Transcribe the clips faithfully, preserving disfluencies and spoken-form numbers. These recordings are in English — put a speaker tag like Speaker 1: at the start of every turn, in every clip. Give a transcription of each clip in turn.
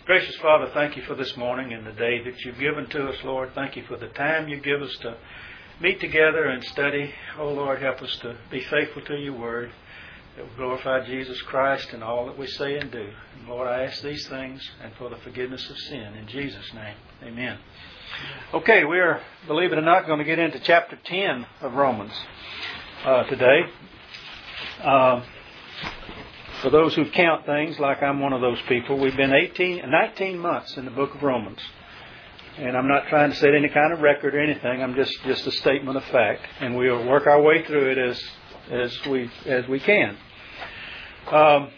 Speaker 1: Gracious Father, thank you for this morning and the day that you've given to us, Lord. Thank you for the time you give us to meet together and study. Oh, Lord, help us to be faithful to your word, that will glorify Jesus Christ in all that we say and do. And Lord, I ask these things and for the forgiveness of sin. In Jesus' name, amen. Okay, we are, believe it or not, going to get into chapter ten of Romans uh, today. Uh, For those who count things, like I'm one of those people, we've been eighteen, nineteen months in the book of Romans. And I'm not trying to set any kind of record or anything. I'm just, just a statement of fact. And we'll work our way through it as as we as we can. Um,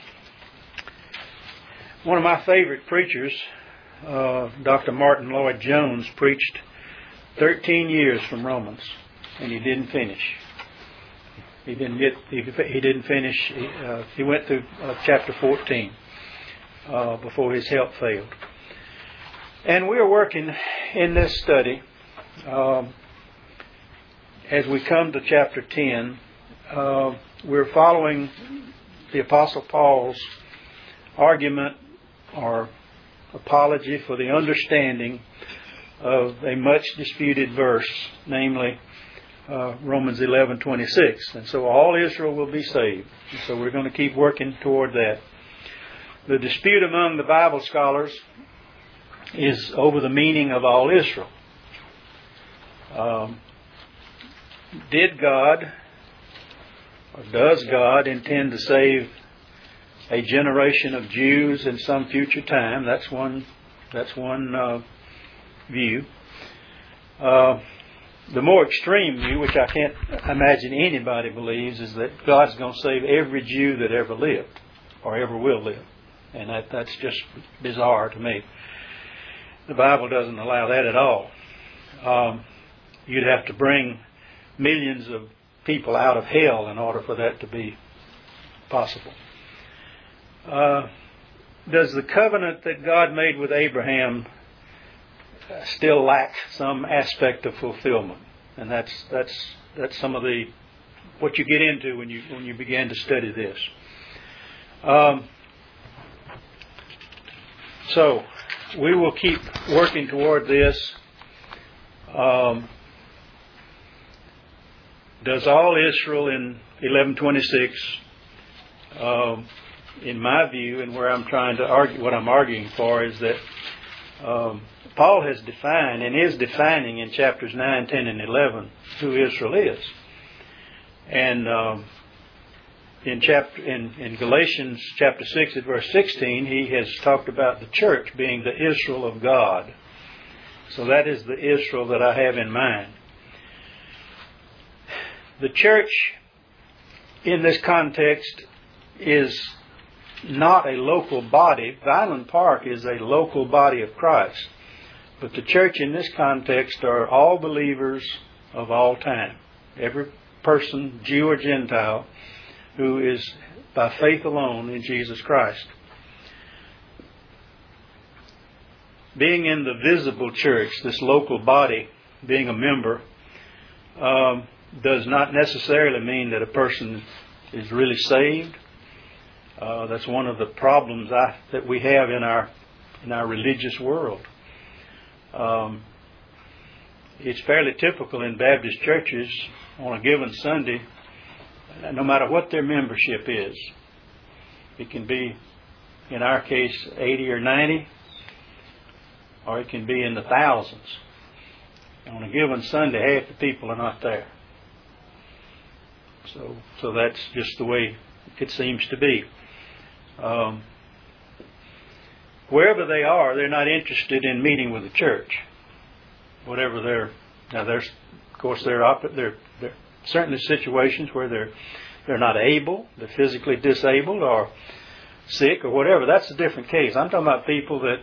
Speaker 1: one of my favorite preachers, uh, Doctor Martin Lloyd-Jones, preached thirteen years from Romans, and he didn't finish. He didn't get. He, he didn't finish. He, uh, he went through uh, chapter fourteen uh, before his health failed. And we are working in this study um, as we come to chapter ten. Uh, we're following the Apostle Paul's argument or apology for the understanding of a much disputed verse, namely Uh, Romans eleven twenty-six, and so all Israel will be saved. And so we're going to keep working toward that. The dispute among the Bible scholars is over the meaning of all Israel. Um, did God, or does God, intend to save a generation of Jews in some future time? That's one. That's one uh, view. Uh, The more extreme view, which I can't imagine anybody believes, is that God's going to save every Jew that ever lived or ever will live. And that, that's just bizarre to me. The Bible doesn't allow that at all. Um, you'd have to bring millions of people out of hell in order for that to be possible. Uh, does the covenant that God made with Abraham still lack some aspect of fulfillment? And that's that's that's some of the what you get into when you when you begin to study this. Um, so we will keep working toward this. Um, does all Israel in eleven twenty-six, um, in my view, and where I'm trying to argue, what I'm arguing for is that Um, Paul has defined and is defining in chapters nine, ten, and eleven who Israel is. And um, in chapter in, in Galatians chapter six at verse sixteen, he has talked about the church being the Israel of God. So that is the Israel that I have in mind. The church in this context is not a local body. Vineland Park is a local body of Christ. But the church in this context are all believers of all time. Every person, Jew or Gentile, who is by faith alone in Jesus Christ. Being in the visible church, this local body, being a member, um, does not necessarily mean that a person is really saved. Uh, that's one of the problems I, that we have in our in our religious world. Um, it's fairly typical in Baptist churches on a given Sunday, no matter what their membership is. It can be, in our case, eighty or ninety, or it can be in the thousands. On a given Sunday, half the people are not there. So, so that's just the way it seems to be. Um, wherever they are, they're not interested in meeting with the church. Whatever their now, there's of course there are there there certainly situations where they're they're not able, they're physically disabled or sick or whatever. That's a different case. I'm talking about people that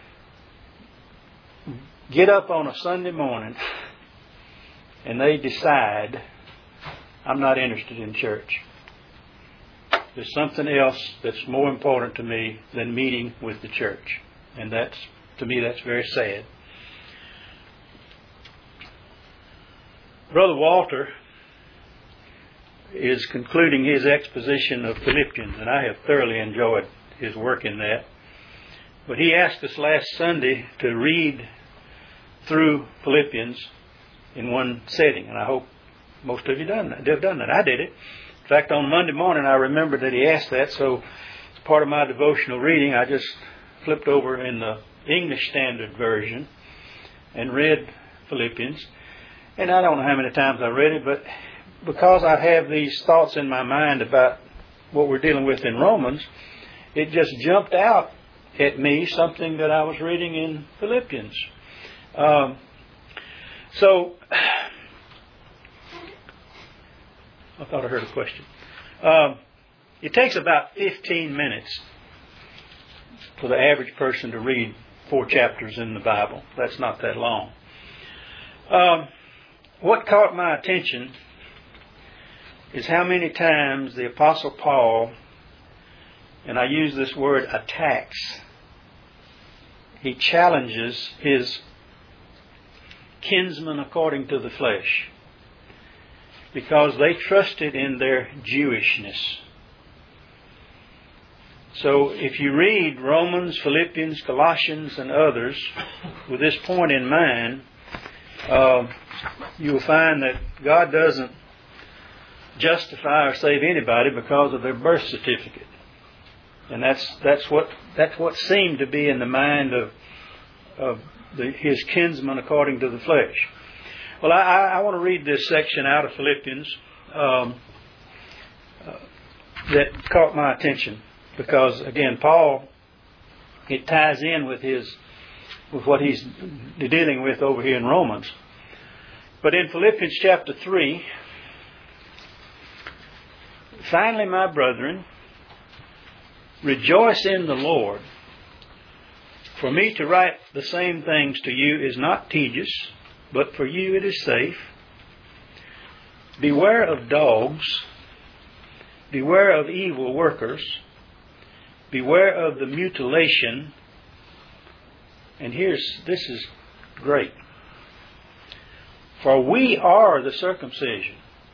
Speaker 1: get up on a Sunday morning and they decide, I'm not interested in church. There's something else that's more important to me than meeting with the church. And that's, to me, that's very sad. Brother Walter is concluding his exposition of Philippians, and I have thoroughly enjoyed his work in that. But he asked us last Sunday to read through Philippians in one setting, and I hope most of you done that. Have done that. I did it. In fact, on Monday morning, I remembered that he asked that, so as part of my devotional reading, I just flipped over in the English Standard Version and read Philippians. And I don't know how many times I read it, but because I have these thoughts in my mind about what we're dealing with in Romans, it just jumped out at me, something that I was reading in Philippians. Um, so, I thought I heard a question. Um, it takes about fifteen minutes for the average person to read four chapters in the Bible. That's not that long. Um, what caught my attention is how many times the Apostle Paul, and I use this word, attacks. He challenges his kinsmen according to the flesh, because they trusted in their Jewishness. So if you read Romans, Philippians, Colossians, and others with this point in mind, uh, you'll find that God doesn't justify or save anybody because of their birth certificate. And that's that's what that's what seemed to be in the mind of of the, his kinsmen according to the flesh. Well, I, I want to read this section out of Philippians um, uh, that caught my attention, because again, Paul, it ties in with his with what he's dealing with over here in Romans. But in Philippians chapter three, finally, my brethren, rejoice in the Lord. For me to write the same things to you is not tedious, but for you it is safe. Beware of dogs. Beware of evil workers. Beware of the mutilation. And here's, this is great. For we are the circumcision.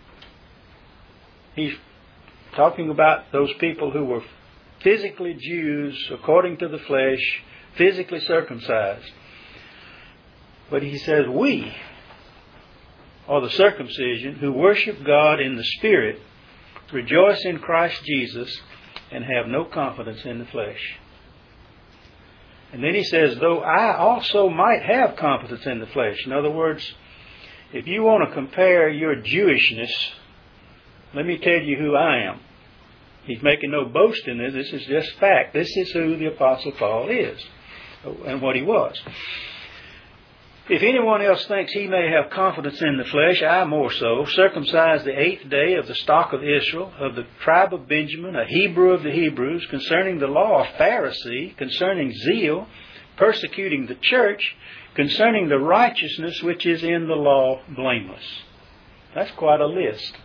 Speaker 1: He's talking about those people who were physically Jews according to the flesh, physically circumcised. But he says, we are the circumcision who worship God in the Spirit, rejoice in Christ Jesus, and have no confidence in the flesh. And then he says, though I also might have confidence in the flesh. In other words, if you want to compare your Jewishness, let me tell you who I am. He's making no boast in this. This is just fact. This is who the Apostle Paul is and what he was. If anyone else thinks he may have confidence in the flesh, I more so, circumcised the eighth day of the stock of Israel, of the tribe of Benjamin, a Hebrew of the Hebrews, concerning the law, a Pharisee, concerning zeal, persecuting the church, concerning the righteousness which is in the law, blameless. That's quite a list.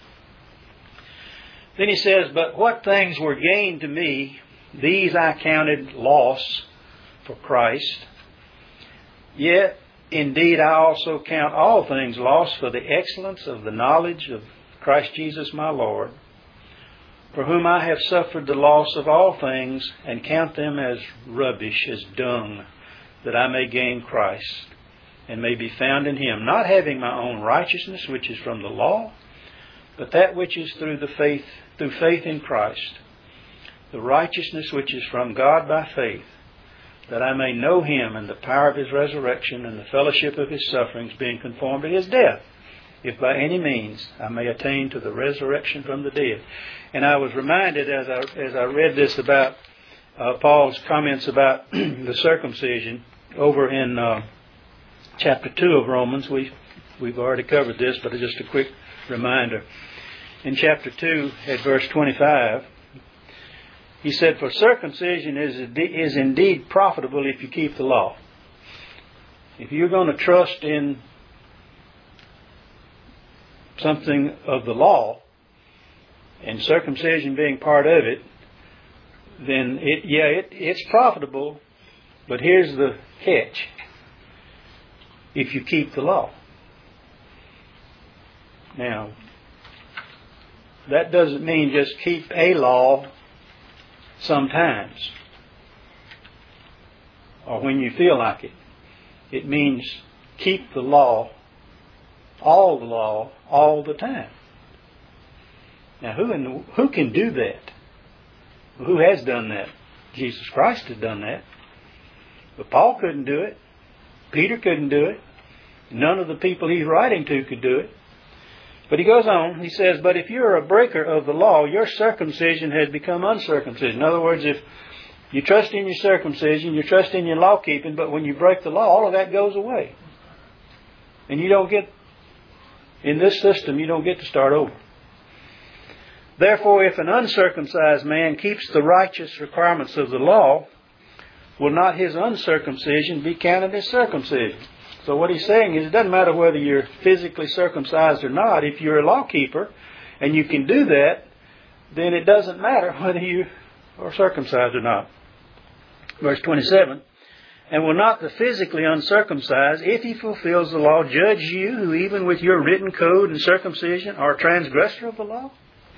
Speaker 1: Then he says, but what things were gained to me, these I counted loss for Christ. Yet, indeed, I also count all things loss for the excellence of the knowledge of Christ Jesus my Lord, for whom I have suffered the loss of all things, and count them as rubbish, as dung, that I may gain Christ, and may be found in Him, not having my own righteousness, which is from the law, but that which is through the faith, through faith in Christ, the righteousness which is from God by faith, that I may know Him and the power of His resurrection and the fellowship of His sufferings, being conformed to His death, if by any means I may attain to the resurrection from the dead. And I was reminded as I as I read this about uh, Paul's comments about the circumcision over in uh, chapter two of Romans. We we've already covered this, but just a quick reminder. In chapter two, at verse twenty-five, he said, for circumcision is, is indeed profitable if you keep the law. If you're going to trust in something of the law, and circumcision being part of it, then it, yeah, it, it's profitable, but here's the catch. If you keep the law. Now, that doesn't mean just keep a law sometimes. or when you feel like it. It means keep the law, all the law, all the time. Now, who in the, who can do that? Who has done that? Jesus Christ has done that. But Paul couldn't do it. Peter couldn't do it. None of the people he's writing to could do it. But he goes on, he says, but if you're a breaker of the law, your circumcision has become uncircumcision. In other words, if you trust in your circumcision, you trust in your law keeping, but when you break the law, all of that goes away. And you don't get, in this system, you don't get to start over. Therefore, if an uncircumcised man keeps the righteous requirements of the law, will not his uncircumcision be counted as circumcision? So what he's saying is it doesn't matter whether you're physically circumcised or not. If you're a law keeper and you can do that, then it doesn't matter whether you are circumcised or not. Verse twenty-seven, and will not the physically uncircumcised, if he fulfills the law, judge you, who even with your written code and circumcision are a transgressor of the law?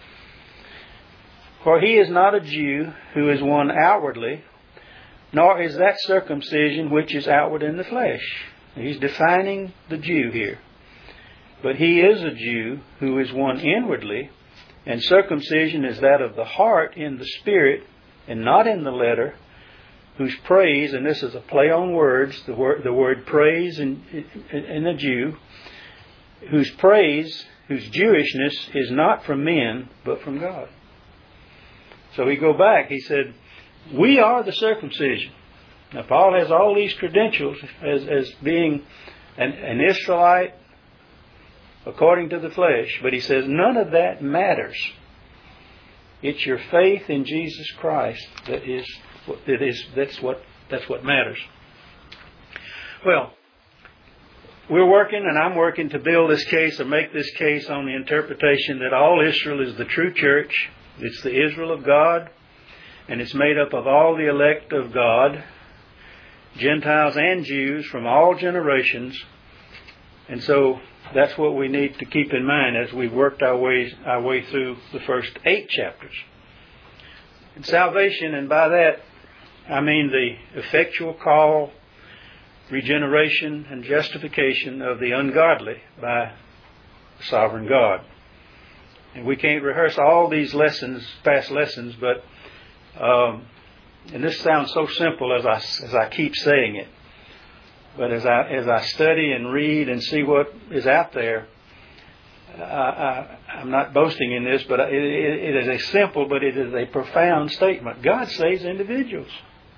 Speaker 1: For he is not a Jew who is one outwardly, nor is that circumcision which is outward in the flesh. He's defining the Jew here. But he is a Jew who is one inwardly, and circumcision is that of the heart in the spirit and not in the letter, whose praise, and this is a play on words, the word, the word praise in, in, in the Jew, whose praise, whose Jewishness is not from men, but from God. So we go back, he said, we are the circumcision. Now Paul has all these credentials as, as being an, an Israelite according to the flesh, but he says none of that matters. It's your faith in Jesus Christ that is that is that's what that's what matters. Well, we're working, and I'm working to build this case or make this case on the interpretation that all Israel is the true church. It's the Israel of God, and it's made up of all the elect of God, Gentiles and Jews from all generations. And so that's what we need to keep in mind as we worked our way, our way through the first eight chapters. And salvation, and by that I mean the effectual call, regeneration, and justification of the ungodly by the sovereign God. And we can't rehearse all these lessons, past lessons, but um, and this sounds so simple as I as I keep saying it. But as I as I study and read and see what is out there, I, I, I'm not boasting in this, but it, it, it is a simple, but it is a profound statement. God saves individuals.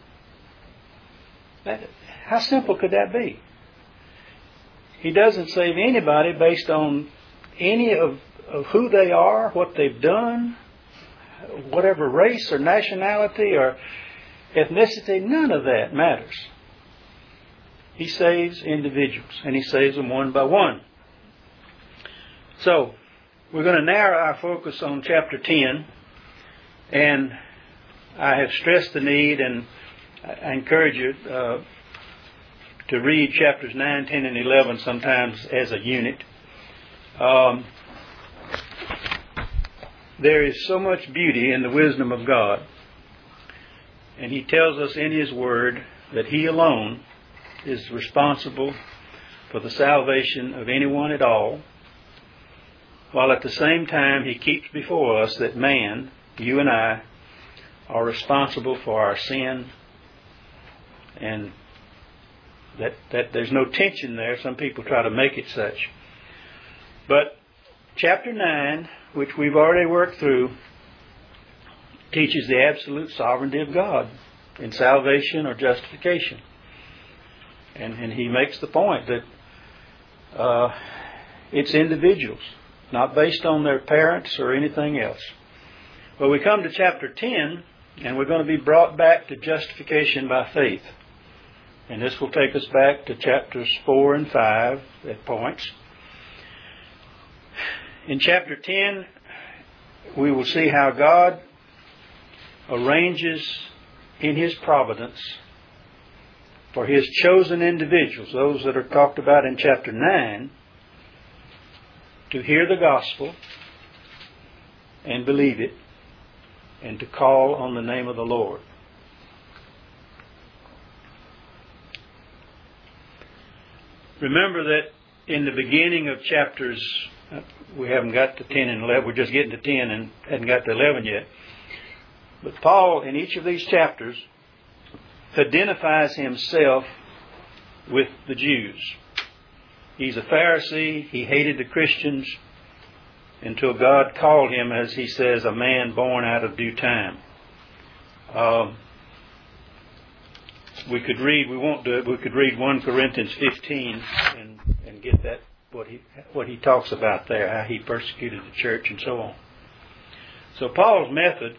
Speaker 1: That, how simple could that be? He doesn't save anybody based on any of, of who they are, what they've done, whatever race or nationality or ethnicity. None of that matters. He saves individuals, and He saves them one by one. So, we're going to narrow our focus on chapter ten, and I have stressed the need, and I encourage you uh, to read chapters nine, ten, and eleven sometimes as a unit. Um, there is so much beauty in the wisdom of God, and He tells us in His Word that He alone is responsible for the salvation of anyone at all, while at the same time He keeps before us that man, you and I, are responsible for our sin, and that, that there's no tension there. Some people try to make it such. But chapter nine, which we've already worked through, teaches the absolute sovereignty of God in salvation or justification. And, and he makes the point that uh, it's individuals, not based on their parents or anything else. Well, we come to chapter ten, and we're going to be brought back to justification by faith. And this will take us back to chapters four and five at points. In chapter ten, we will see how God arranges in His providence for His chosen individuals, those that are talked about in chapter nine, to hear the gospel and believe it, and to call on the name of the Lord. remember that in the beginning of chapters, we haven't got to ten and eleven, we're just getting to ten and hadn't got to eleven yet. But Paul, in each of these chapters, identifies himself with the Jews. He's a Pharisee. He hated the Christians until God called him, as he says, a man born out of due time. Um, we could read, we won't do it, we could read First Corinthians fifteen and, and get that, what he, what he talks about there, how he persecuted the church and so on. So Paul's method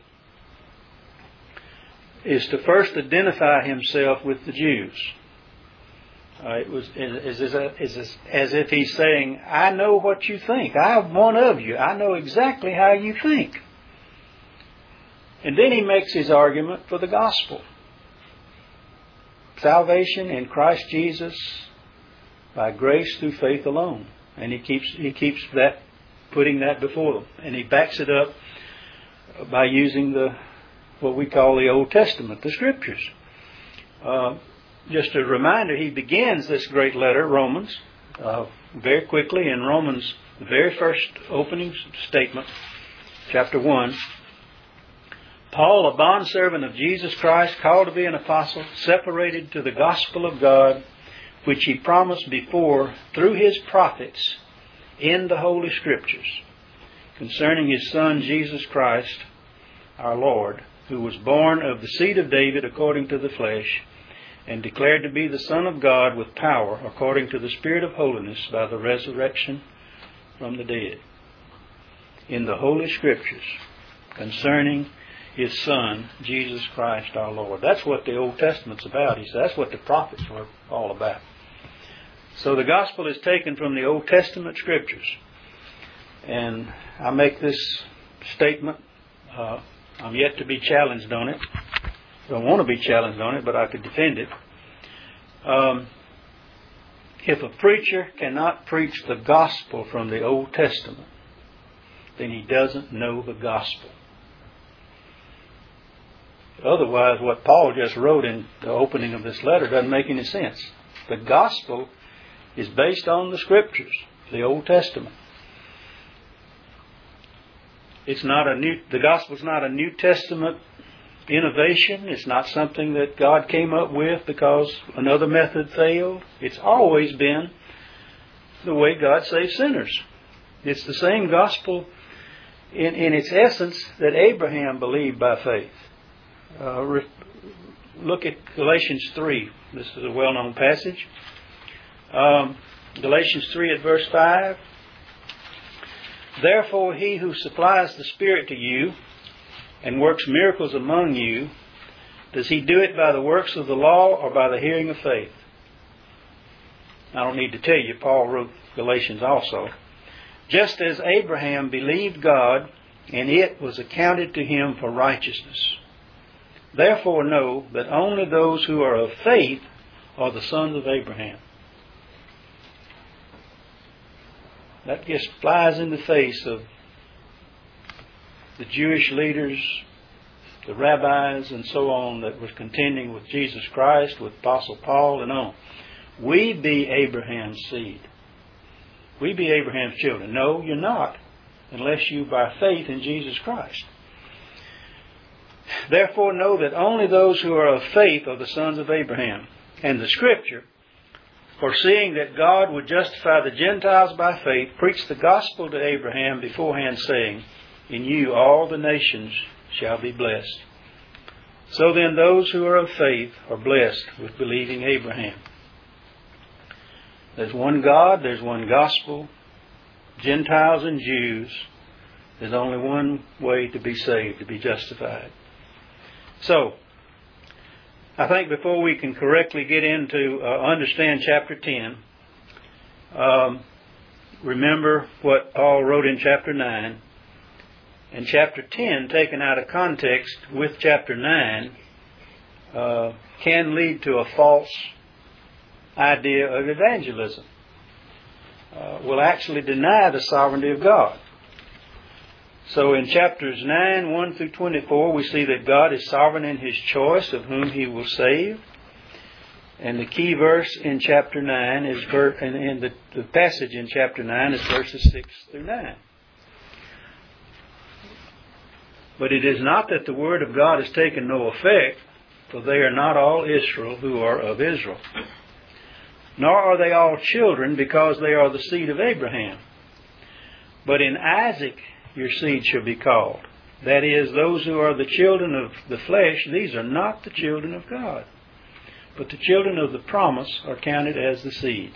Speaker 1: is to first identify himself with the Jews. Uh, it was is, is, is, is as if he's saying, I know what you think. I'm one of you. I know exactly how you think. And then he makes his argument for the gospel. Salvation in Christ Jesus by grace through faith alone. And he keeps he keeps that, putting that before them. And he backs it up by using the what we call the Old Testament, the Scriptures. Uh, just a reminder, he begins this great letter, Romans, uh, very quickly in Romans, the very first opening statement, chapter one. Paul, a bondservant of Jesus Christ, called to be an apostle, separated to the gospel of God, which he promised before through his prophets in the Holy Scriptures, concerning his Son, Jesus Christ, our Lord, who was born of the seed of David according to the flesh, and declared to be the Son of God with power according to the Spirit of holiness by the resurrection from the dead. In the Holy Scriptures, concerning his Son, Jesus Christ our Lord. That's what the Old Testament's about. He said that's what the prophets were all about. So the gospel is taken from the Old Testament Scriptures. And I make this statement. Uh, I'm yet to be challenged on it. I don't want to be challenged on it, but I could defend it. Um, if a preacher cannot preach the gospel from the Old Testament, then he doesn't know the gospel. Otherwise, what Paul just wrote in the opening of this letter doesn't make any sense. The gospel is based on the Scriptures, the Old Testament. It's not a new. The gospel is not a New Testament innovation. It's not something that God came up with because another method failed. It's always been the way God saves sinners. It's the same gospel in, in its essence that Abraham believed by faith. Uh, re- look at Galatians three. This is a well-known passage. Um, Galatians three at verse five. Therefore he who supplies the Spirit to you and works miracles among you, does he do it by the works of the law or by the hearing of faith? I don't need to tell you, Paul wrote Galatians also. Just as Abraham believed God, and it was accounted to him for righteousness. Therefore know that only those who are of faith are the sons of Abraham. That just flies in the face of the Jewish leaders, the rabbis, and so on that was contending with Jesus Christ, with Apostle Paul, and on. We be Abraham's seed. We be Abraham's children. No, you're not, unless you by faith in Jesus Christ. Therefore know that only those who are of faith are the sons of Abraham. And the Scripture, foreseeing that God would justify the Gentiles by faith, preached the gospel to Abraham beforehand, saying, in you all the nations shall be blessed. So then those who are of faith are blessed with believing Abraham. There's one God, there's one gospel, Gentiles and Jews. There's only one way to be saved, to be justified. So, I think before we can correctly get into, uh, understand chapter ten, um, remember what Paul wrote in chapter nine. And chapter ten, taken out of context with chapter nine, uh, can lead to a false idea of evangelism. Uh, will actually deny the sovereignty of God. So in chapters nine, one through twenty-four, we see that God is sovereign in His choice of whom He will save. And the key verse in chapter nine is, ver- and, and the, the passage in chapter nine is verses six through nine. But it is not that the word of God has taken no effect, for they are not all Israel who are of Israel. Nor are they all children, because they are the seed of Abraham. But in Isaac your seed shall be called. That is, those who are the children of the flesh, these are not the children of God. But the children of the promise are counted as the seed.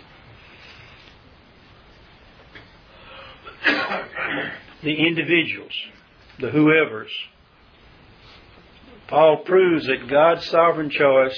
Speaker 1: The individuals, the whoever's. Paul proves that God's sovereign choice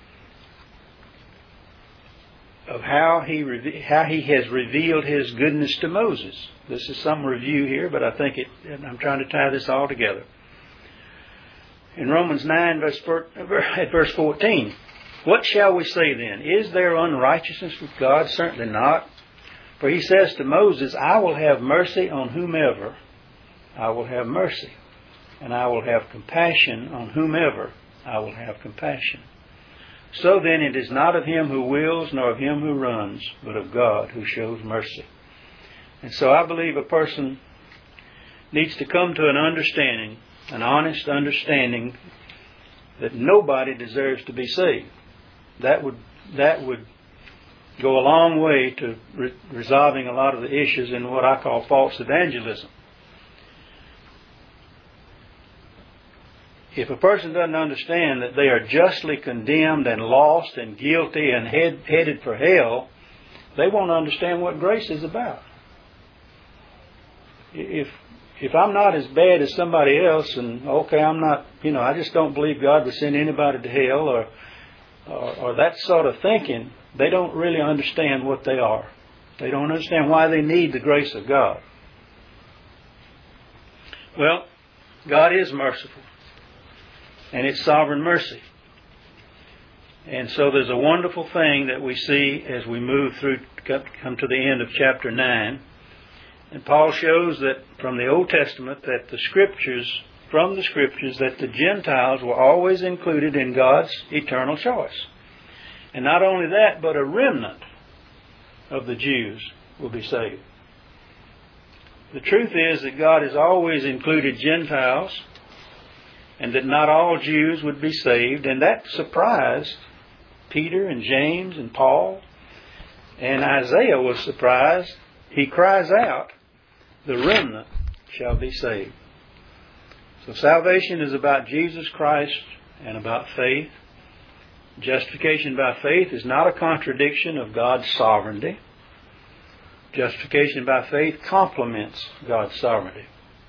Speaker 1: of how he reve- how he has revealed His goodness to Moses. This is some review here, but I think it. I'm trying to tie this all together. In Romans nine, verse at verse fourteen, what shall we say then? Is there unrighteousness with God? Certainly not. For He says to Moses, I will have mercy on whomever I will have mercy, and I will have compassion on whomever I will have compassion. So then it is not of him who wills, nor of him who runs, but of God who shows mercy. And so I believe a person needs to come to an understanding, an honest understanding, that nobody deserves to be saved. That would that would go a long way to re- resolving a lot of the issues in what I call false evangelism. If a person doesn't understand that they are justly condemned and lost and guilty and head, headed for hell, they won't understand what grace is about. If if I'm not as bad as somebody else, and okay, I'm not, you know, I just don't believe God would send anybody to hell, or, or or that sort of thinking, they don't really understand what they are. They don't understand why they need the grace of God. Well, God is merciful, and it's sovereign mercy. And so there's a wonderful thing that we see as we move through, come to the end of chapter nine. And Paul shows that from the Old Testament that the Scriptures, from the Scriptures, that the Gentiles were always included in God's eternal choice. And not only that, but a remnant of the Jews will be saved. The truth is that God has always included Gentiles, and that not all Jews would be saved, and that surprised Peter and James and Paul. And Isaiah was surprised. He cries out, the remnant shall be saved. So salvation is about Jesus Christ and about faith. Justification by faith is not a contradiction of God's sovereignty. Justification by faith complements God's sovereignty.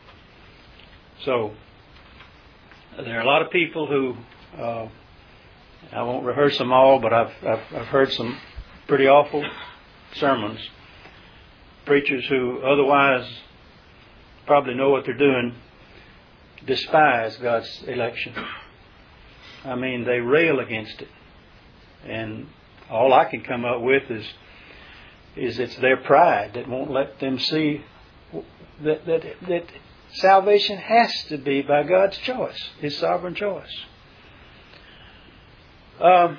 Speaker 1: So there are a lot of people who, uh, I won't rehearse them all, but I've, I've, I've heard some pretty awful sermons. Preachers who otherwise probably know what they're doing despise God's election. I mean, they rail against it. And all I can come up with is is it's their pride that won't let them see that that that salvation has to be by God's choice, His sovereign choice. Um,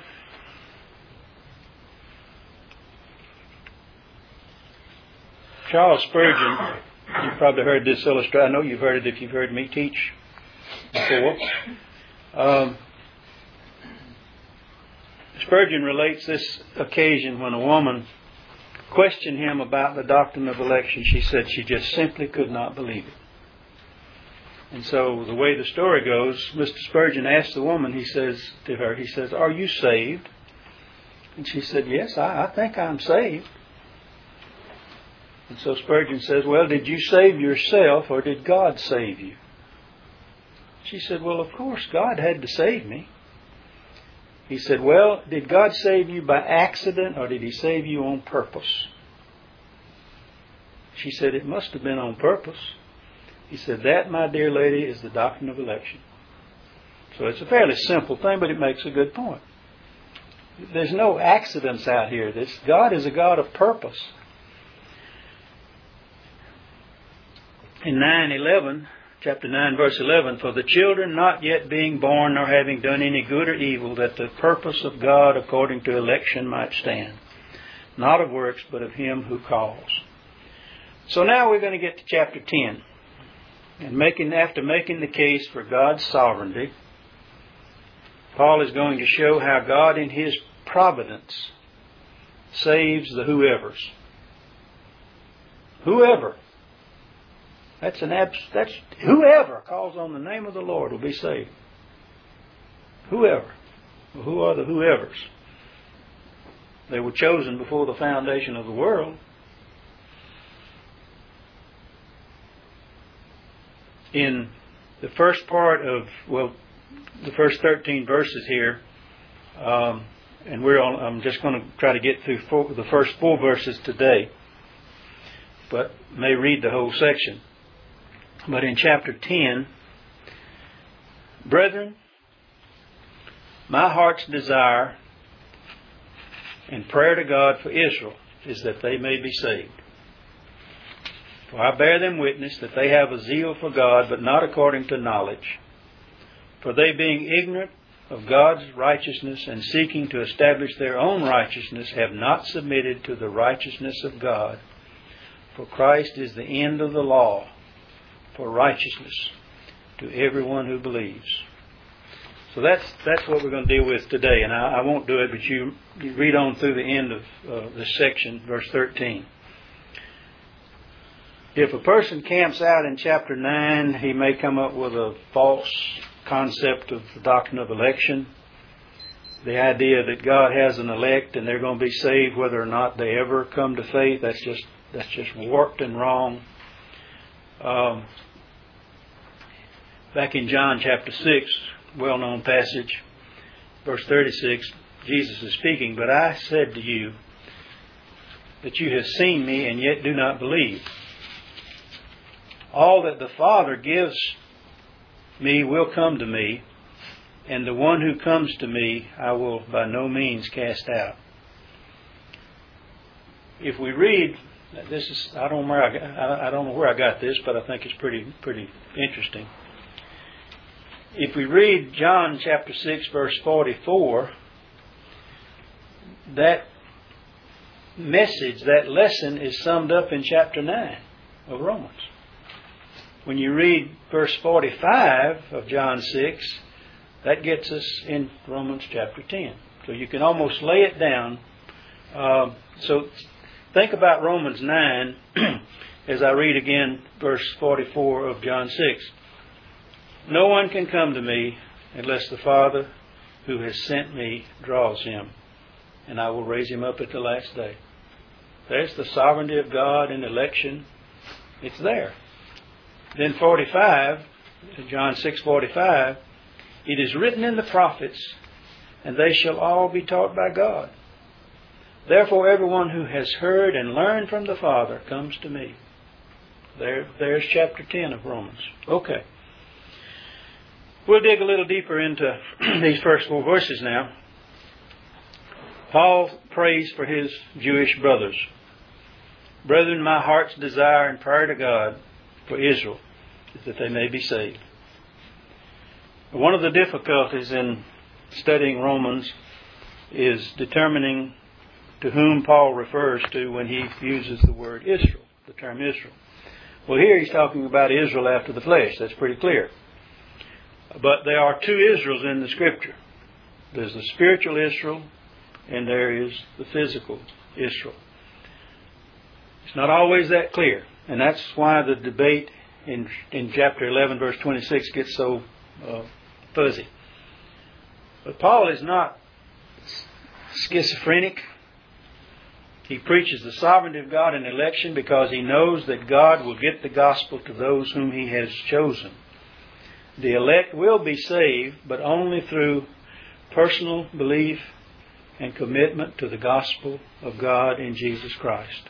Speaker 1: Charles Spurgeon, you've probably heard this illustrated. I know you've heard it if you've heard me teach before. Um, Spurgeon relates this occasion when a woman questioned him about the doctrine of election. She said she just simply could not believe it. And so the way the story goes, Mister Spurgeon asked the woman, he says to her, he says, are you saved? And she said, yes, I, I think I'm saved. And so Spurgeon says, well, did you save yourself or did God save you? She said, well, of course, God had to save me. He said, well, did God save you by accident or did He save you on purpose? She said, it must have been on purpose. He said, that, my dear lady, is the doctrine of election. So it's a fairly simple thing, but it makes a good point. There's no accidents out here. This God is a God of purpose. In nine eleven, chapter nine, verse eleven, for the children not yet being born nor having done any good or evil, that the purpose of God according to election might stand, not of works, but of Him who calls. So now we're going to get to chapter ten. And making, after making the case for God's sovereignty, Paul is going to show how God in His providence saves the whoever's. Whoever. That's an abs- that's whoever calls on the name of the Lord will be saved. Whoever. Well, who are the whoever's? They were chosen before the foundation of the world. In the first part of, well, the first thirteen verses here, um, and we're on, I'm just going to try to get through four, the first four verses today, but may read the whole section. But in chapter ten, brethren, my heart's desire and prayer to God for Israel is that they may be saved. For I bear them witness that they have a zeal for God, but not according to knowledge. For they, being ignorant of God's righteousness and seeking to establish their own righteousness, have not submitted to the righteousness of God. For Christ is the end of the law for righteousness to everyone who believes. So that's that's what we're going to deal with today. And I, I won't do it, but you, you read on through the end of uh, this section, verse thirteen. If a person camps out in chapter nine, he may come up with a false concept of the doctrine of election. The idea that God has an elect and they're going to be saved whether or not they ever come to faith. That's just that's just warped and wrong. Um, back in John chapter six, well-known passage, verse thirty-six, Jesus is speaking, but I said to you that you have seen me and yet do not believe. All that the Father gives me will come to me, and the one who comes to me I will by no means cast out. If we read, this is I don't know where I, got, I don't know where I got this, but I think it's pretty pretty interesting. If we read John chapter six, verse forty-four, that message, that lesson is summed up in chapter nine of Romans. When you read verse forty-five of John six, that gets us in Romans chapter ten. So you can almost lay it down. Uh, so think about Romans nine as I read again verse forty-four of John six. No one can come to me unless the Father who has sent me draws him, and I will raise him up at the last day. There's the sovereignty of God in election. It's there. Then forty-five, John six forty-five, it is written in the prophets, and they shall all be taught by God. Therefore everyone who has heard and learned from the Father comes to me. There, there's chapter ten of Romans. Okay. We'll dig a little deeper into these first four verses now. Paul prays for his Jewish brothers. Brethren, my heart's desire and prayer to God for Israel is that they may be saved. One of the difficulties in studying Romans is determining to whom Paul refers to when he uses the word Israel, the term Israel. Well, here he's talking about Israel after the flesh. That's pretty clear. But there are two Israels in the Scripture. There's the spiritual Israel and there is the physical Israel. It's not always that clear. And that's why the debate in in chapter eleven, verse twenty-six gets so uh, fuzzy. But Paul is not schizophrenic. He preaches the sovereignty of God in election because he knows that God will get the gospel to those whom he has chosen. The elect will be saved, but only through personal belief and commitment to the gospel of God in Jesus Christ.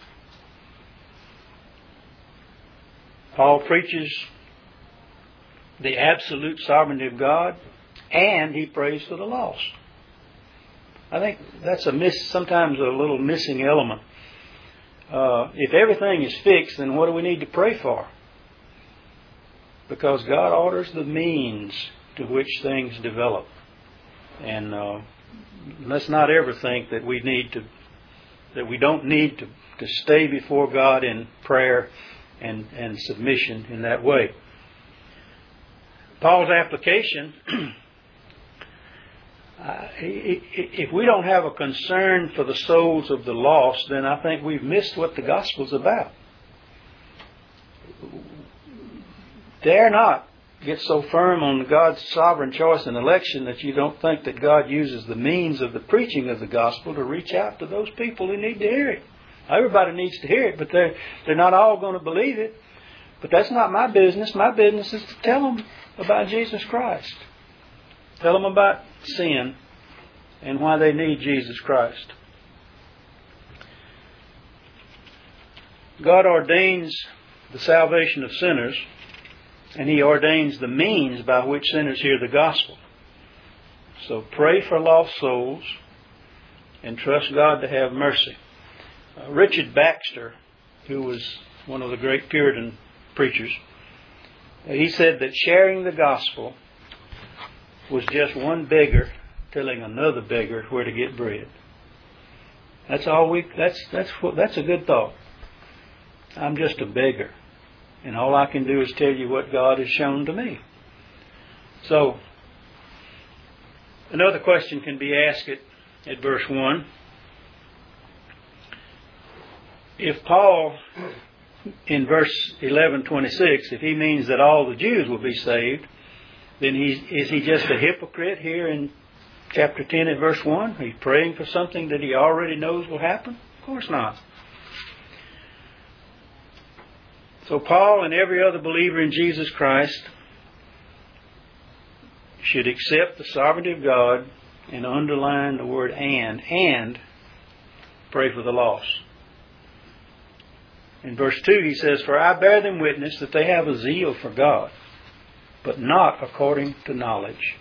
Speaker 1: Paul preaches the absolute sovereignty of God, and he prays for the lost. I think that's a miss, sometimes a little missing element. Uh, if everything is fixed, then what do we need to pray for? because God orders the means to which things develop. And uh, let's not ever think that we need to, that we don't need to, to stay before God in prayer and, and submission in that way. Paul's application, uh, if we don't have a concern for the souls of the lost, then I think we've missed what the gospel's about. Dare not get so firm on God's sovereign choice and election that you don't think that God uses the means of the preaching of the gospel to reach out to those people who need to hear it. Everybody needs to hear it, but they're, they're not all going to believe it. But that's not my business. My business is to tell them about Jesus Christ. Tell them about sin and why they need Jesus Christ. God ordains the salvation of sinners, and He ordains the means by which sinners hear the gospel. So pray for lost souls and trust God to have mercy. Uh, Richard Baxter, who was one of the great Puritan preachers, he said that sharing the gospel was just one beggar telling another beggar where to get bread. That's all we. That's that's that's a good thought. I'm just a beggar, and all I can do is tell you what God has shown to me. So, another question can be asked at, at verse one. If Paul, in verse eleven twenty-six, if he means that all the Jews will be saved, then he's, is he just a hypocrite here in chapter ten at verse one? He's praying for something that he already knows will happen? Of course not. So Paul and every other believer in Jesus Christ should accept the sovereignty of God and underline the word and, and pray for the lost. In verse two he says, "For I bear them witness that they have a zeal for God, but not according to knowledge."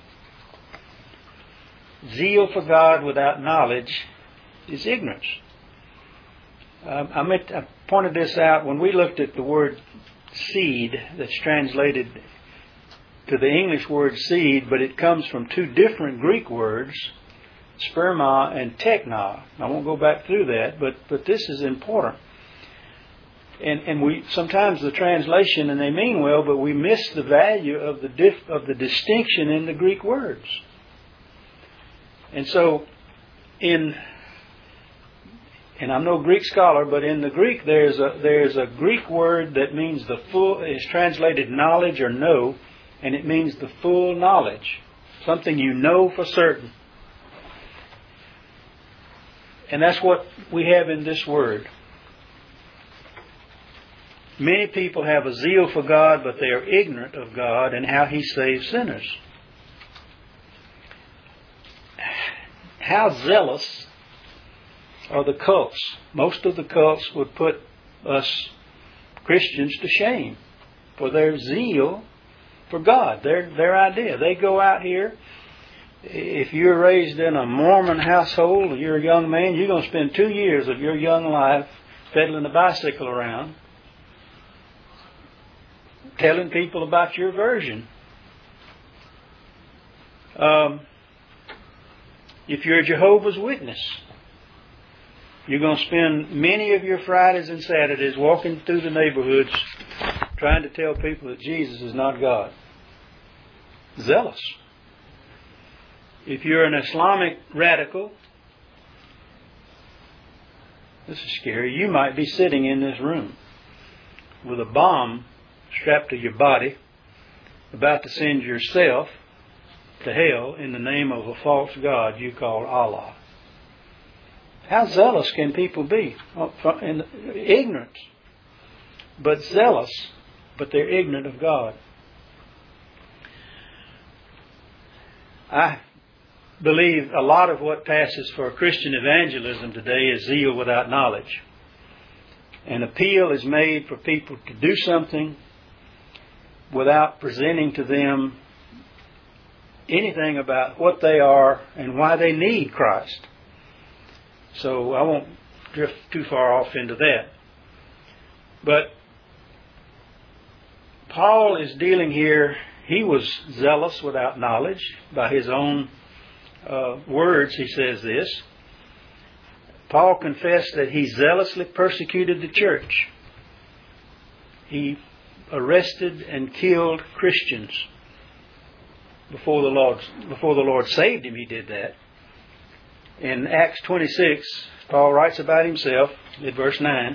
Speaker 1: Zeal for God without knowledge is ignorance. Um, I, meant, I pointed this out when we looked at the word seed that's translated to the English word seed, but it comes from two different Greek words, sperma and tekna. I won't go back through that, but, but this is important. And, and we sometimes the translation, and they mean well, but we miss the value of the dif, of the distinction in the Greek words. And so, in and I'm no Greek scholar, but in the Greek there's a there's a Greek word that means the full, is translated knowledge or know, and it means the full knowledge, something you know for certain. And that's what we have in this word. Many people have a zeal for God, but they are ignorant of God and how He saves sinners. How zealous are the cults? Most of the cults would put us Christians to shame for their zeal for God, their, their idea. They go out here. If you're raised in a Mormon household, you're a young man, you're going to spend two years of your young life pedaling a bicycle around, telling people about your version. Um, if you're a Jehovah's Witness, you're going to spend many of your Fridays and Saturdays walking through the neighborhoods trying to tell people that Jesus is not God. Zealous. If you're an Islamic radical, this is scary, you might be sitting in this room with a bomb strapped to your body, about to send yourself to hell in the name of a false god you call Allah. How zealous can people be? In ignorance, but zealous, but they're ignorant of God. I believe a lot of what passes for Christian evangelism today is zeal without knowledge. An appeal is made for people to do something without presenting to them anything about what they are and why they need Christ. So I won't drift too far off into that. But Paul is dealing here, he was zealous without knowledge. By his own uh, words, he says this. Paul confessed that he zealously persecuted the church. He arrested and killed Christians. Before the Lord, before the Lord saved him, he did that. In Acts twenty-six, Paul writes about himself in verse nine.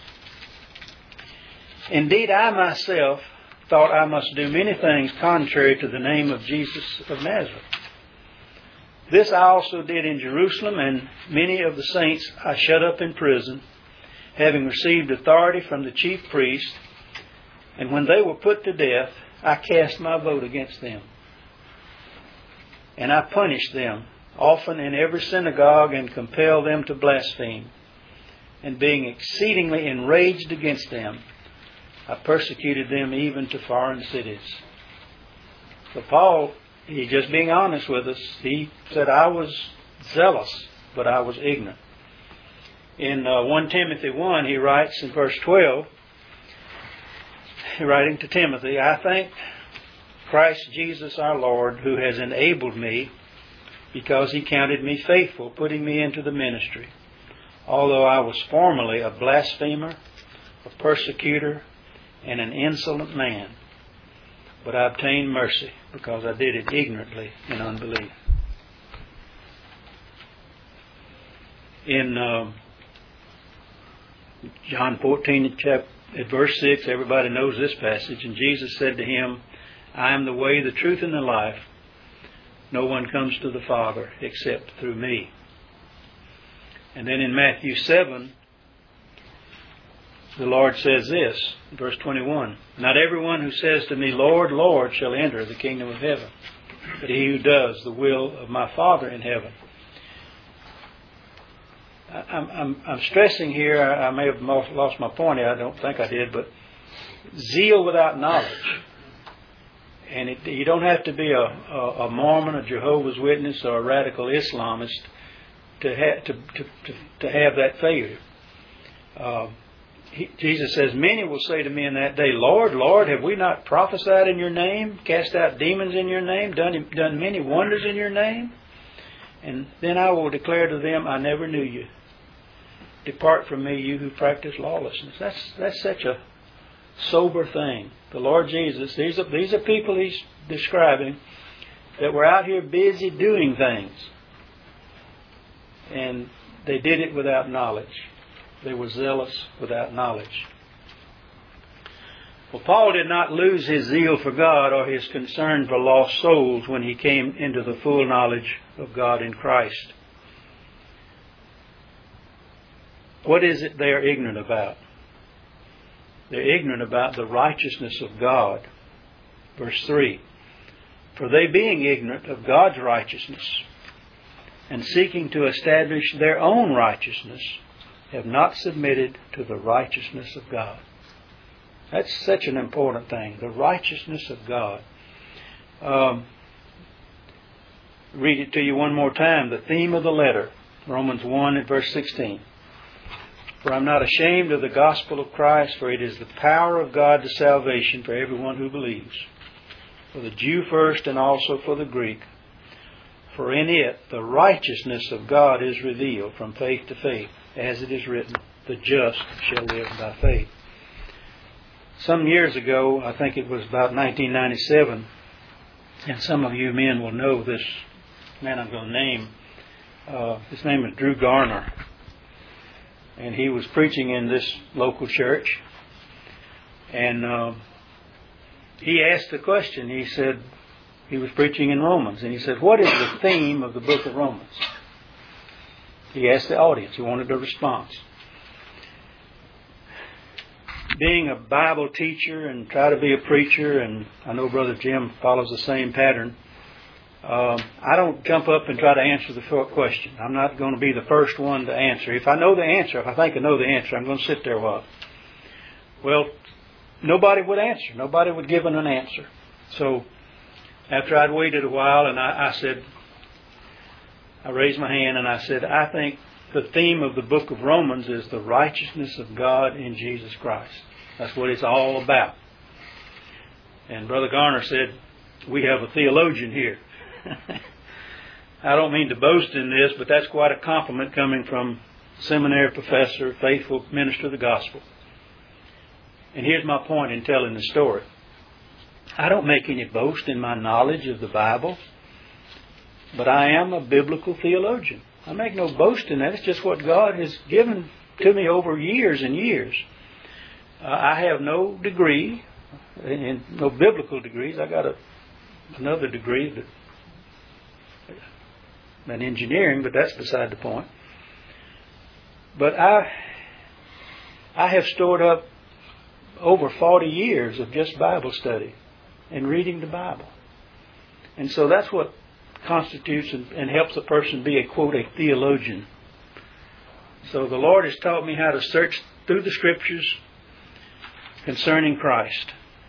Speaker 1: Indeed, I myself thought I must do many things contrary to the name of Jesus of Nazareth. This I also did in Jerusalem, and many of the saints I shut up in prison, having received authority from the chief priest. And when they were put to death, I cast my vote against them. And I punished them, often in every synagogue, and compelled them to blaspheme. And being exceedingly enraged against them, I persecuted them even to foreign cities. So Paul, he's just being honest with us. He said, I was zealous, but I was ignorant. In uh, First Timothy one, he writes in verse twelve, writing to Timothy, I thank Christ Jesus our Lord, who has enabled me, because he counted me faithful, putting me into the ministry. Although I was formerly a blasphemer, a persecutor, and an insolent man, but I obtained mercy, because I did it ignorantly in unbelief. In uh, John fourteen, chapter, at verse six, everybody knows this passage, and Jesus said to him, I am the way, the truth, and the life. No one comes to the Father except through me. And then in Matthew seven, the Lord says this, verse twenty-one, Not everyone who says to me, Lord, Lord, shall enter the kingdom of heaven, but he who does the will of my Father in heaven. I'm, I'm, I'm stressing here, I may have lost my point, I don't think I did, but zeal without knowledge. And it, you don't have to be a, a, a Mormon, a Jehovah's Witness, or a radical Islamist to, ha- to, to, to, to have that failure. Uh, he, Jesus says, Many will say to me in that day, Lord, Lord, have we not prophesied in your name, cast out demons in your name, done, done many wonders in your name? And then I will declare to them, I never knew you. Depart from me, you who practice lawlessness. That's that's such a sober thing. The Lord Jesus, these are, these are people he's describing that were out here busy doing things. And they did it without knowledge. They were zealous without knowledge. Well, Paul did not lose his zeal for God or his concern for lost souls when he came into the full knowledge of God in Christ. What is it they are ignorant about? They're ignorant about the righteousness of God. Verse three, For they being ignorant of God's righteousness and seeking to establish their own righteousness, have not submitted to the righteousness of God. That's such an important thing, the righteousness of God. Um, read it to you one more time, the theme of the letter, Romans one at verse sixteen. For I'm not ashamed of the gospel of Christ, for it is the power of God to salvation for everyone who believes, for the Jew first and also for the Greek. For in it the righteousness of God is revealed from faith to faith, as it is written, the just shall live by faith. Some years ago, I think it was about nineteen ninety-seven, and some of you men will know this man I'm going to name. Uh, his name is Drew Garner. And he was preaching in this local church. And uh, he asked the question. He said, he was preaching in Romans. And he said, what is the theme of the book of Romans? He asked the audience. He wanted a response. Being a Bible teacher and try to be a preacher, and I know Brother Jim follows the same pattern, Um, I don't jump up and try to answer the question. I'm not going to be the first one to answer. If I know the answer, if I think I know the answer, I'm going to sit there a while. Well, nobody would answer. Nobody would give an answer. So after I'd waited a while, and I, I said, I raised my hand and I said, I think the theme of the book of Romans is the righteousness of God in Jesus Christ. That's what it's all about. And Brother Garner said, we have a theologian here. I don't mean to boast in this, but that's quite a compliment coming from seminary professor, faithful minister of the gospel. And here's my point in telling the story. I don't make any boast in my knowledge of the Bible, but I am a biblical theologian. I make no boast in that. It's just what God has given to me over years and years. Uh, I have no degree, and no biblical degrees. I got a, another degree, that, in engineering, but that's beside the point. But I, I have stored up over forty years of just Bible study and reading the Bible. And so that's what constitutes and, and helps a person be a, quote, a theologian. So the Lord has taught me how to search through the Scriptures concerning Christ.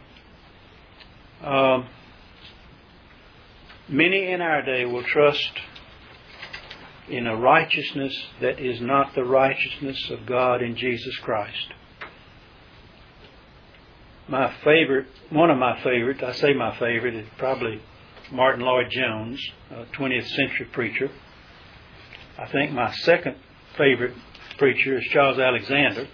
Speaker 1: Um, many in our day will trust in a righteousness that is not the righteousness of God in Jesus Christ. My favorite, one of my favorites, I say my favorite, is probably Martin Lloyd-Jones, a twentieth century preacher. I think my second favorite preacher is Charles Alexander.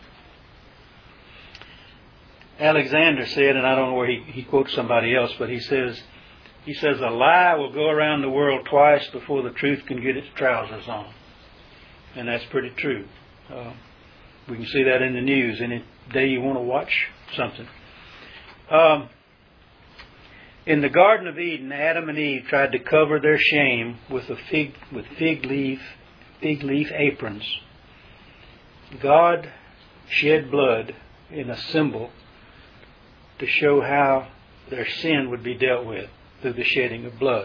Speaker 1: Alexander said, and I don't know where he, he quotes somebody else, but he says, he says, a lie will go around the world twice before the truth can get its trousers on. And that's pretty true. Uh, we can see that in the news any day you want to watch something. Um, in the Garden of Eden, Adam and Eve tried to cover their shame with a fig with fig leaf fig leaf aprons. God shed blood in a symbol to show how their sin would be dealt with through the shedding of blood.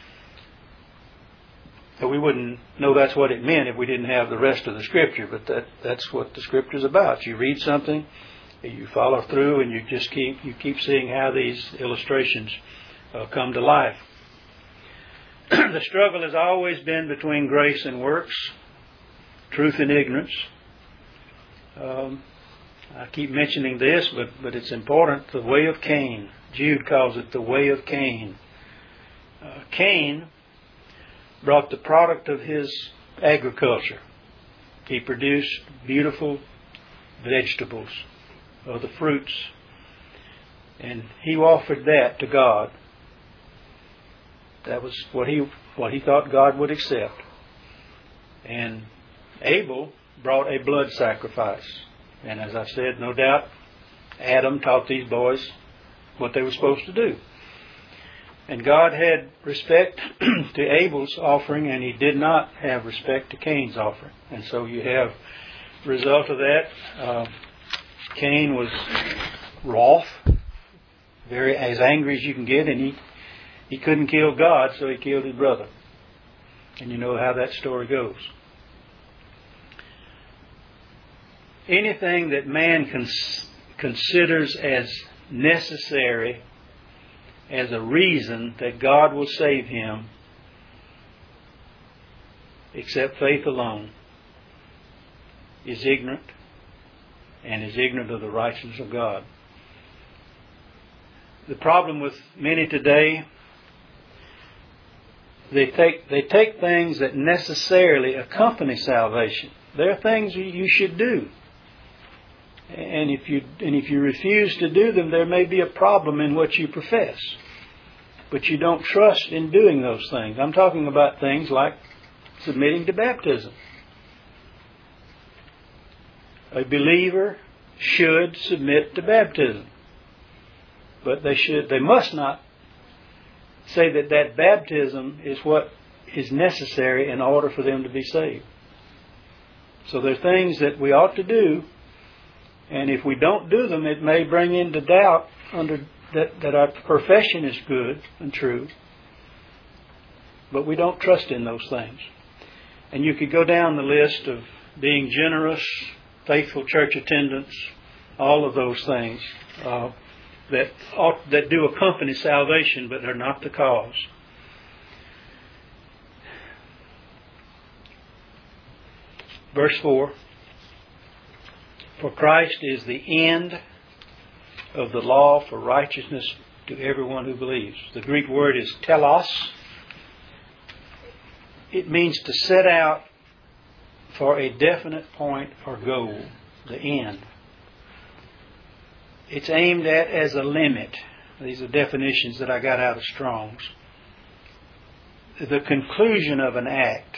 Speaker 1: So we wouldn't know that's what it meant if we didn't have the rest of the Scripture, but that, that's what the Scripture is about. You read something, you follow through, and you just keep you keep seeing how these illustrations uh, come to life. The struggle has always been between grace and works, truth and ignorance. Um, I keep mentioning this, but, but it's important. The way of Cain. Jude calls it the way of Cain. Uh, Cain brought the product of his agriculture. He produced beautiful vegetables, or the fruits, and he offered that to God. That was what he what he thought God would accept. And Abel brought a blood sacrifice. And as I said, no doubt Adam taught these boys what they were supposed to do. And God had respect to Abel's offering, and He did not have respect to Cain's offering. And so you have the result of that. Uh, Cain was wroth, very as angry as you can get, and he he couldn't kill God, so he killed his brother. And you know how that story goes. Anything that man cons- considers as necessary as a reason that God will save him, except faith alone, is ignorant, and is ignorant of the righteousness of God. The problem with many today, they take they take things that necessarily accompany salvation. There are things you should do. And if you and if you refuse to do them, there may be a problem in what you profess. But you don't trust in doing those things. I'm talking about things like submitting to baptism. A believer should submit to baptism. But they should they must not say that that baptism is what is necessary in order for them to be saved. So there are things that we ought to do, and if we don't do them, it may bring into doubt under that, that our profession is good and true, but we don't trust in those things. And you could go down the list of being generous, faithful church attendance, all of those things uh, that ought, that do accompany salvation, but are not the cause. Verse four. For Christ is the end of the law for righteousness to everyone who believes. The Greek word is telos. It means to set out for a definite point or goal, the end. It's aimed at as a limit. These are definitions that I got out of Strong's. The conclusion of an act.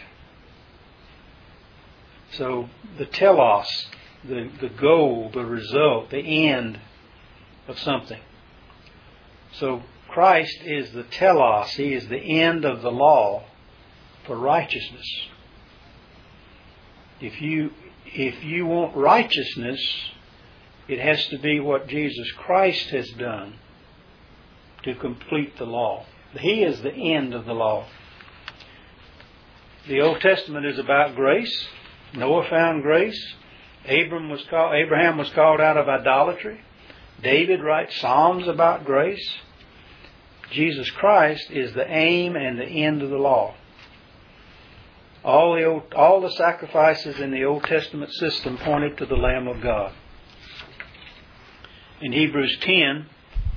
Speaker 1: So the telos, the, the goal, the result, the end of something. So Christ is the telos. He is the end of the law for righteousness. If you if you want righteousness, it has to be what Jesus Christ has done to complete the law. He is the end of the law. The Old Testament is about grace. Noah found grace. Abraham was called, Abraham was called out of idolatry. David writes Psalms about grace. Jesus Christ is the aim and the end of the law. All the, old, all the sacrifices in the Old Testament system pointed to the Lamb of God. In Hebrews ten,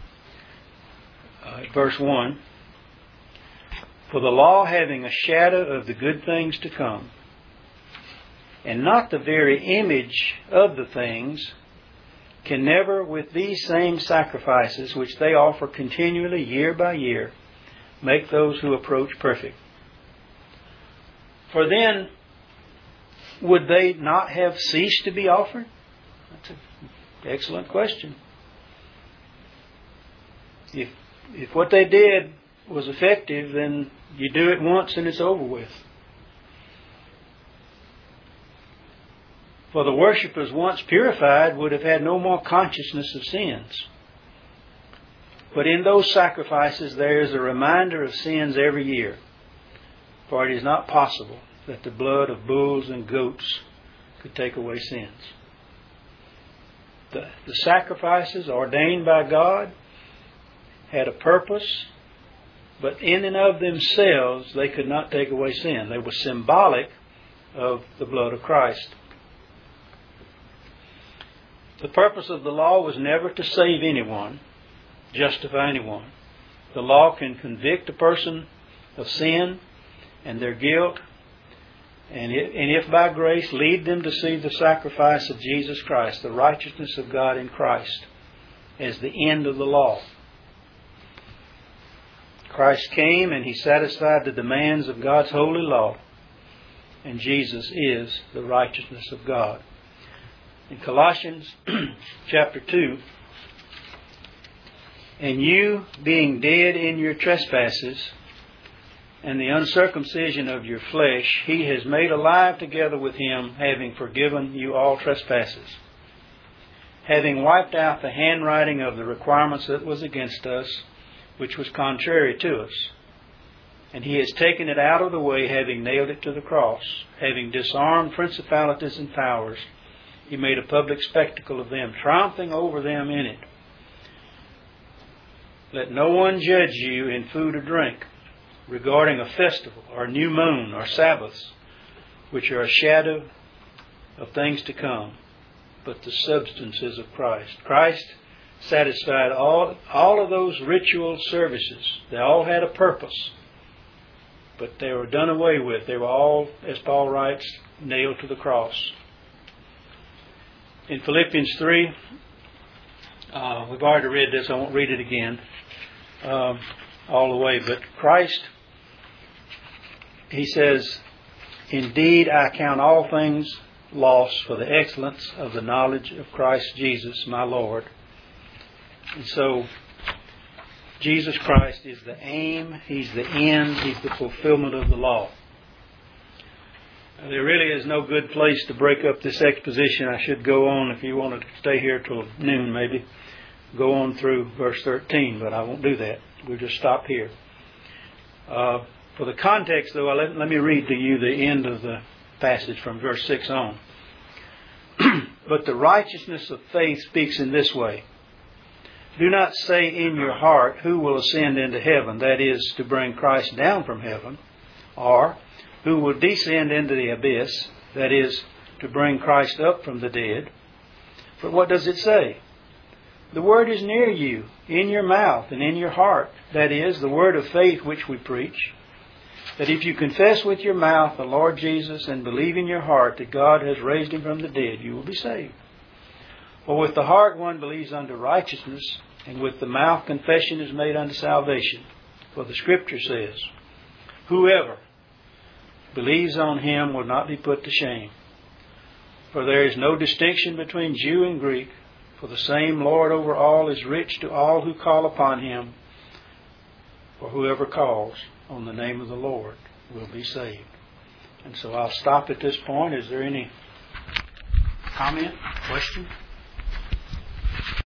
Speaker 1: uh, verse one, for the law having a shadow of the good things to come, and not the very image of the things, can never, with these same sacrifices which they offer continually year by year, make those who approach perfect. For then, would they not have ceased to be offered? That's an excellent question. If if what they did was effective, then you do it once and it's over with. For the worshippers, once purified, would have had no more consciousness of sins. But in those sacrifices there is a reminder of sins every year. For it is not possible that the blood of bulls and goats could take away sins. The, the sacrifices ordained by God had a purpose, but in and of themselves they could not take away sin. They were symbolic of the blood of Christ. The purpose of the law was never to save anyone, justify anyone. The law can convict a person of sin and their guilt, and if by grace lead them to see the sacrifice of Jesus Christ, the righteousness of God in Christ, as the end of the law. Christ came and He satisfied the demands of God's holy law, and Jesus is the righteousness of God. In Colossians chapter two, and you being dead in your trespasses and the uncircumcision of your flesh, He has made alive together with Him, having forgiven you all trespasses, having wiped out the handwriting of the requirements that was against us, which was contrary to us. And He has taken it out of the way, having nailed it to the cross. Having disarmed principalities and powers, He made a public spectacle of them, triumphing over them in it. Let no one judge you in food or drink, regarding a festival, or new moon, or Sabbaths, which are a shadow of things to come, but the substance is of Christ. Christ satisfied all, all of those ritual services. They all had a purpose, but they were done away with. They were all, as Paul writes, nailed to the cross. In Philippians three, uh, we've already read this, I won't read it again um, all the way, but Christ, He says, indeed I count all things lost for the excellence of the knowledge of Christ Jesus my Lord. And so Jesus Christ is the aim, He's the end, He's the fulfillment of the law. There really is no good place to break up this exposition. I should go on, if you want to stay here till noon maybe, go on through verse thirteen, but I won't do that. We'll just stop here. Uh, for the context, though, let, let me read to you the end of the passage from verse six on. But the righteousness of faith speaks in this way. Do not say in your heart, who will ascend into heaven, that is, to bring Christ down from heaven, or who will descend into the abyss, that is, to bring Christ up from the dead. But what does it say? The Word is near you, in your mouth and in your heart. That is, the Word of faith which we preach. That if you confess with your mouth the Lord Jesus and believe in your heart that God has raised Him from the dead, you will be saved. For with the heart one believes unto righteousness, and with the mouth confession is made unto salvation. For the Scripture says, whoever believes on Him will not be put to shame. For there is no distinction between Jew and Greek, for the same Lord over all is rich to all who call upon Him. For whoever calls on the name of the Lord will be saved. And so I'll stop at this point. Is there any comment, question?